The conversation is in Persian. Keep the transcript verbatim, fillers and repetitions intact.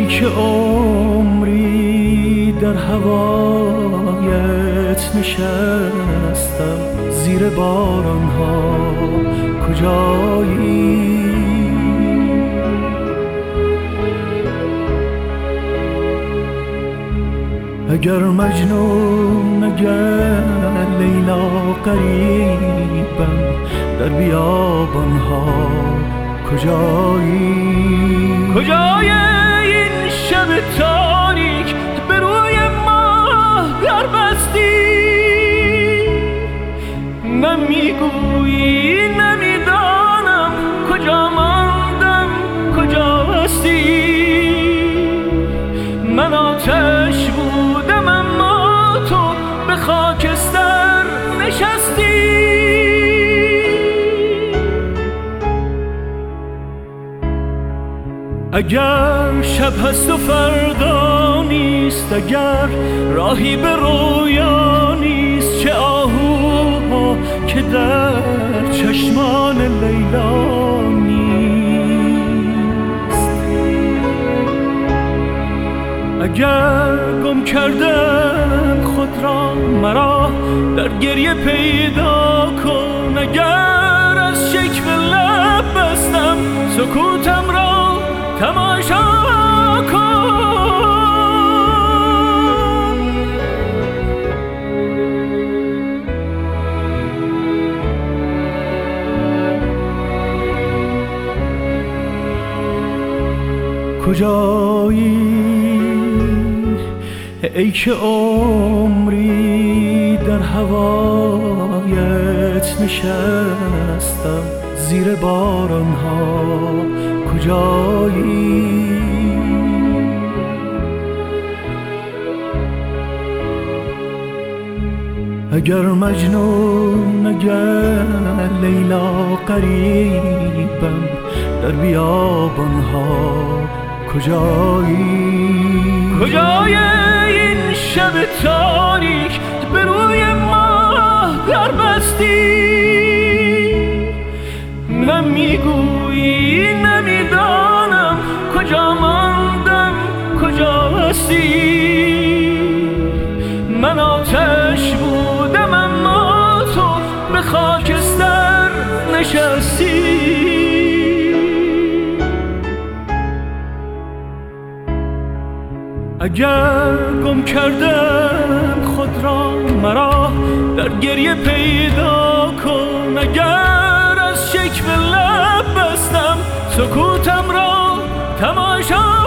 که عمری در هوایت نشستم، زیر بارانها کجایی؟ اگر مجنون، اگر لیلا غریبم، در بیابانها کجایی؟ کجای این شب تاریک به روی ماه در بستی؟ نمیگویی نمیدانم کجا ماندم کجا هستی؟ من آتش بودم اما تو به خاکستر نشستی. اگر شب هست و فردا نیست، اگر راهی به رویا نیست، چه آهوها که در چشمان لیلا نیست. اگر گم کردم خود را مرا در گریه پیدا کن، اگر از شکوه لب بستم سکوتم را تماشا کن. کجایی ای که عمری در هوایت نشستم، زیر بارانها کجایی؟ اگر مجنون، اگر لیلا غریبم، در بیابانها کجایی؟ کجای این شب تاریک به روی ماه در بستی؟ نمیگویی نمیدانم کجا ماندم کجا هستی؟ من آتش بودم اما تو به خاکستر نشستی. اگر گم کردم خود را مرا در گریه پیدا کن، اگر از شکوه لب بستم سکوتم را تماشا